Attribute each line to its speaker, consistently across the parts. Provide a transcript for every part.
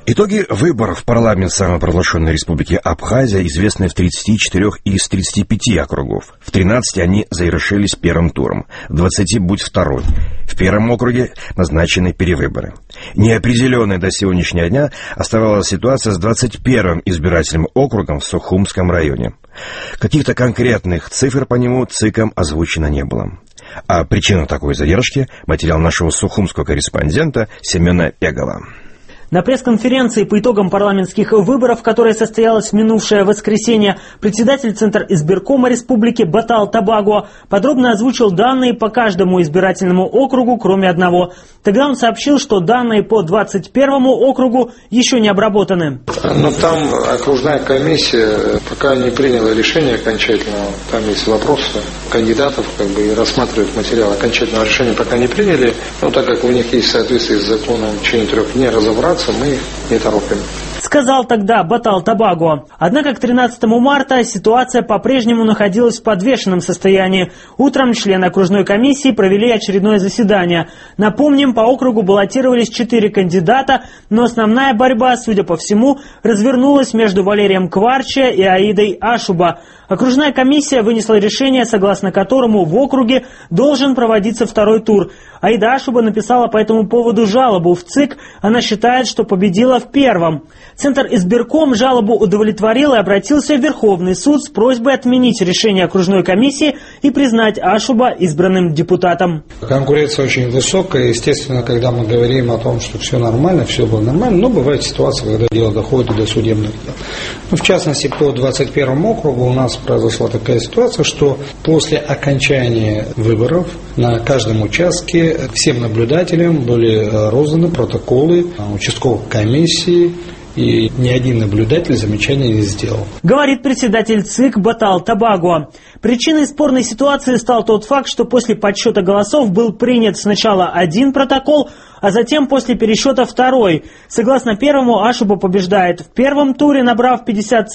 Speaker 1: Итоги выборов в парламент самопровозглашенной республики Абхазия известны в 34 из 35 округов. В 13 они завершились первым туром, в 20 будь второй. В первом округе назначены перевыборы. Неопределенной до сегодняшнего дня оставалась ситуация с 21-м избирательным округом в Сухумском районе. Каких-то конкретных цифр по нему ЦИКом озвучено не было. А причина такой задержки – материал нашего сухумского корреспондента Семена Пегова.
Speaker 2: На пресс-конференции по итогам парламентских выборов, которая состоялась в минувшее воскресенье, председатель Центризбиркома республики Батал Табаго подробно озвучил данные по каждому избирательному округу, кроме одного. Тогда он сообщил, что данные по 21-му округу еще не обработаны.
Speaker 3: Но там окружная комиссия пока не приняла решение окончательного. Там есть вопросы кандидатов, и рассматривают материал. Окончательного решения пока не приняли. Но так как у них есть соответствие с законом в течение 3 дней разобраться, мы их не торопим.
Speaker 2: Сказал тогда Батал Табаго. Однако к 13 марта ситуация по-прежнему находилась в подвешенном состоянии. Утром члены окружной комиссии провели очередное заседание. Напомним, по округу баллотировались 4 кандидата, но основная борьба, судя по всему, развернулась между Валерием Кварче и Аидой Ашуба. Окружная комиссия вынесла решение, согласно которому в округе должен проводиться второй тур. Аида Ашуба написала по этому поводу жалобу в ЦИК. Она считает, что победила в первом. Центризбирком жалобу удовлетворил и обратился в Верховный суд с просьбой отменить решение окружной комиссии и признать Ашуба избранным депутатом.
Speaker 3: Конкуренция очень высокая. Естественно, когда мы говорим о том, что все нормально, все было нормально, но бывает ситуация, когда дело доходит до судебных дел. В частности, по 21 округу у нас произошла такая ситуация, что после окончания выборов на каждом участке всем наблюдателям были розданы протоколы участковых комиссий, и ни один наблюдатель замечания не сделал.
Speaker 2: Говорит председатель ЦИК Батал Табаго. Причиной спорной ситуации стал тот факт, что после подсчета голосов был принят сначала один протокол, а затем после пересчета второй. Согласно первому, Ашуба побеждает в первом туре, набрав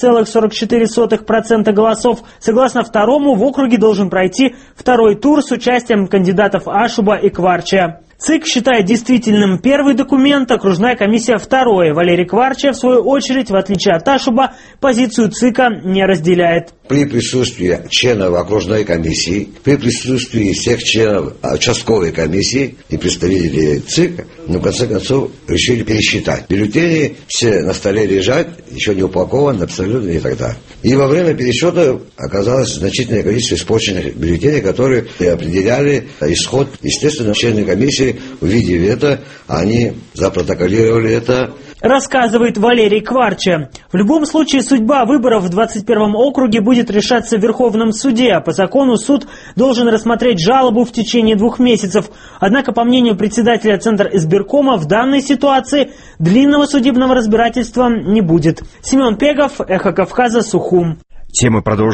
Speaker 2: 50,44% голосов. Согласно второму, в округе должен пройти второй тур с участием кандидатов Ашуба и Кварче. ЦИК считает действительным первый документ, окружная комиссия второй. Валерий Кварче, в свою очередь, в отличие от Ашуба, позицию ЦИКа не разделяет.
Speaker 4: При присутствии членов окружной комиссии, при присутствии всех членов участковой комиссии и представителей ЦИКа, в конце концов, решили пересчитать. Бюллетени все на столе лежат, еще не упакованы, абсолютно и так далее. И во время пересчета оказалось значительное количество испорченных бюллетеней, которые определяли исход. Естественно, члены комиссии, увидев это, они запротоколировали это.
Speaker 2: Рассказывает Валерий Кварче. В любом случае, судьба выборов в 21-м округе будет решаться в Верховном суде. По закону суд должен рассмотреть жалобу в течение 2 месяцев. Однако, по мнению председателя Центризбиркома, в данной ситуации длинного судебного разбирательства не будет. Семен Пегов, Эхо Кавказа, Сухум.
Speaker 1: Темы продолжим.